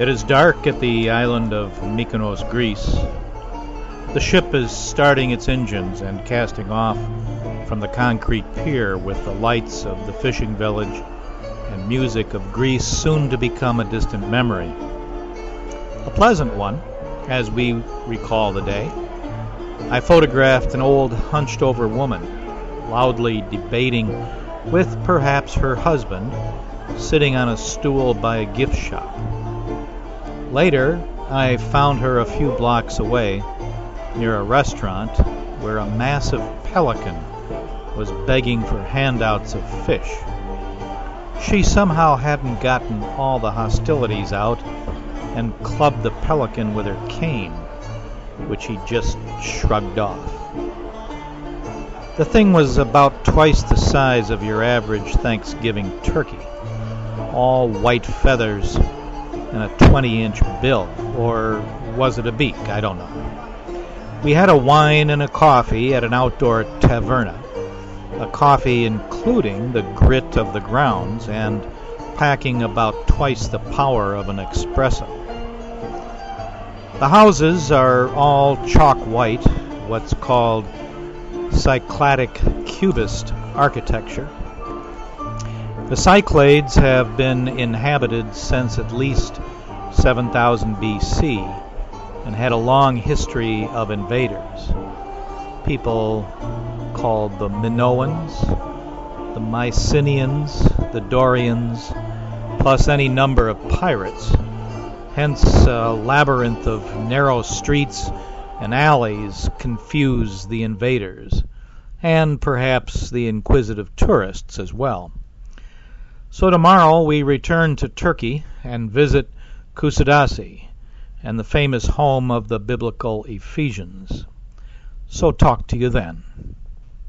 It is dark at the island of Mykonos, Greece. The ship is starting its engines and casting off from the concrete pier with the lights of the fishing village and music of Greece soon to become a distant memory. A pleasant one, as we recall the day. I photographed an old hunched-over woman, loudly debating with perhaps her husband, sitting on a stool by a gift shop. Later, I found her a few blocks away, near a restaurant where a massive pelican was begging for handouts of fish. She somehow hadn't gotten all the hostilities out and clubbed the pelican with her cane, which he just shrugged off. The thing was about twice the size of your average Thanksgiving turkey, all white feathers and a 20-inch bill, or was it a beak? I don't know. We had a wine and a coffee at an outdoor taverna, a coffee including the grit of the grounds and packing about twice the power of an espresso. The houses are all chalk white, what's called Cycladic Cubist architecture. The Cyclades have been inhabited since at least 7000 BC and had a long history of invaders. People called the Minoans, the Mycenaeans, the Dorians, plus any number of pirates. Hence, a labyrinth of narrow streets and alleys confuse the invaders, and perhaps the inquisitive tourists as well. So tomorrow we return to Turkey and visit Kusadasi and the famous home of the biblical Ephesians. So talk to you then.